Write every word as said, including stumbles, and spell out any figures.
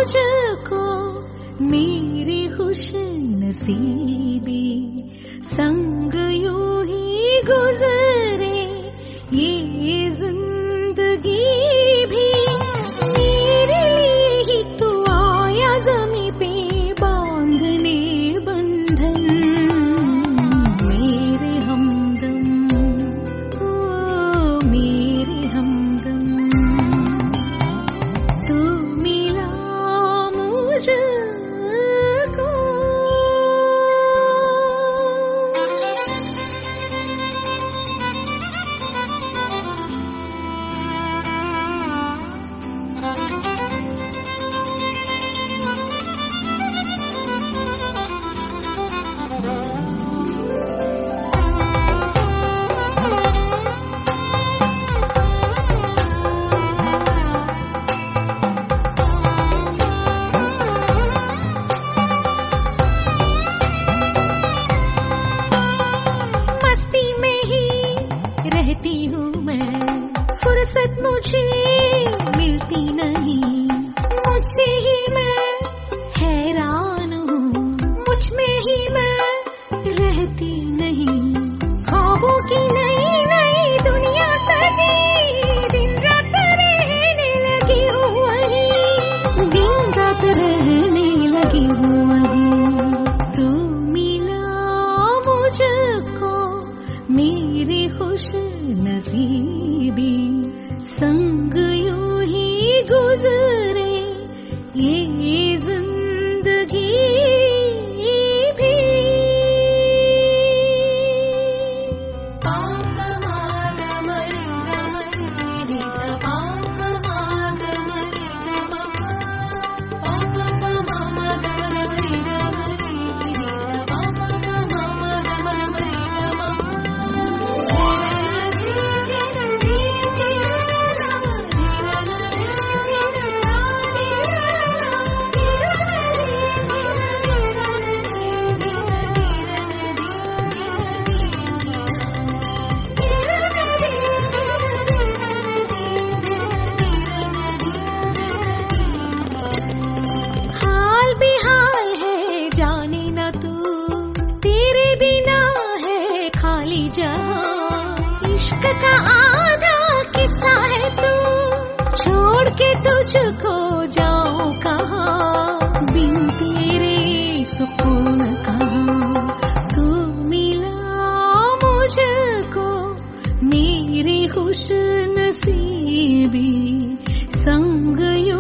मुझको मेरी खुश नसीबी, संग यूं ही गुजरे ये जिंदगी भी। मेरे लिए ही तू आया ज़मीं पे बांधने बंधन, मेरे हमदम ओ मेरे हमदम। तू मिला मुझको। रहती हूँ मैं, फुर्सत मुझे मिलती नहीं, मुझसे ही मैं हैरान हूँ, मुझ में ही मैं रहती नहीं। ख्वाबों की नई नई दुनिया सजी, दिन रात रहने लगी हूँ वहीं, दिन रात रहने लगी हूँ वहीं। तू मिला मुझको मेरी खुश नसीबी, संग यूं ही गुजरे ये जिंदगी भी। इश्क का आधा किस्सा है तू, छोड़ के तुझको जाऊं कहाँ, बिन तेरे सुकून कहाँ। तू मिला मुझको मेरी खुश नसीबी, संग